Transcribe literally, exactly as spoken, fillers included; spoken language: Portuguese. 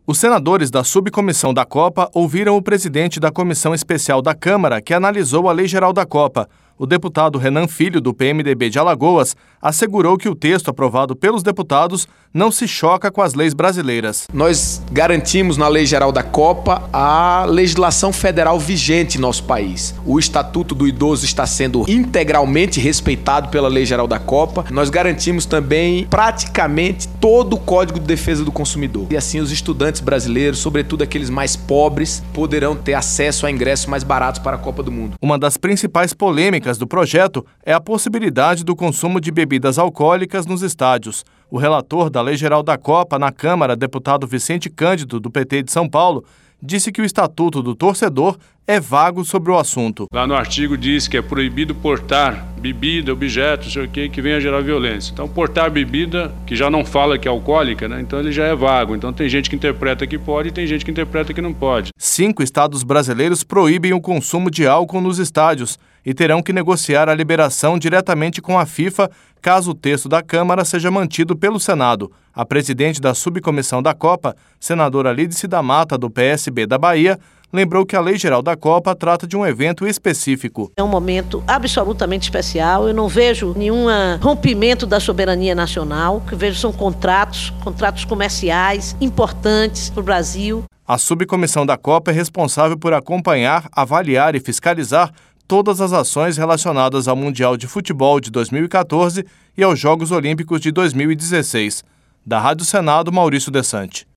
Os senadores da subcomissão da Copa ouviram o presidente da Comissão Especial da Câmara, que analisou a Lei Geral da Copa. O deputado Renan Filho, do P M D B de Alagoas, assegurou que o texto aprovado pelos deputados não se choca com as leis brasileiras. Nós garantimos na Lei Geral da Copa a legislação federal vigente em nosso país. O Estatuto do Idoso está sendo integralmente respeitado pela Lei Geral da Copa. Nós garantimos também praticamente todo o Código de Defesa do Consumidor. E assim os estudantes brasileiros, sobretudo aqueles mais pobres, poderão ter acesso a ingressos mais baratos para a Copa do Mundo. Uma das principais polêmicas do projeto é a possibilidade do consumo de bebidas alcoólicas nos estádios. O relator da Lei Geral da Copa na Câmara, deputado Vicente Cândido, do P T de São Paulo, disse que o Estatuto do Torcedor é vago sobre o assunto. Lá no artigo diz que é proibido portar bebida, objetos, não sei o que, que venha gerar violência. Então, portar bebida, que já não fala que é alcoólica, né? Então ele já é vago. Então tem gente que interpreta que pode e tem gente que interpreta que não pode. Cinco estados brasileiros proíbem o consumo de álcool nos estádios e terão que negociar a liberação diretamente com a FIFA, caso o texto da Câmara seja mantido pelo Senado. A presidente da subcomissão da Copa, senadora Lídice da Mata, do P S B da Bahia, lembrou que a Lei Geral da Copa trata de um evento específico. É um momento absolutamente especial. Eu não vejo nenhum rompimento da soberania nacional. O que vejo são contratos, contratos comerciais importantes para o Brasil. A subcomissão da Copa é responsável por acompanhar, avaliar e fiscalizar todas as ações relacionadas ao Mundial de Futebol de dois mil e quatorze e aos Jogos Olímpicos de dois mil e dezesseis. Da Rádio Senado, Maurício Desante.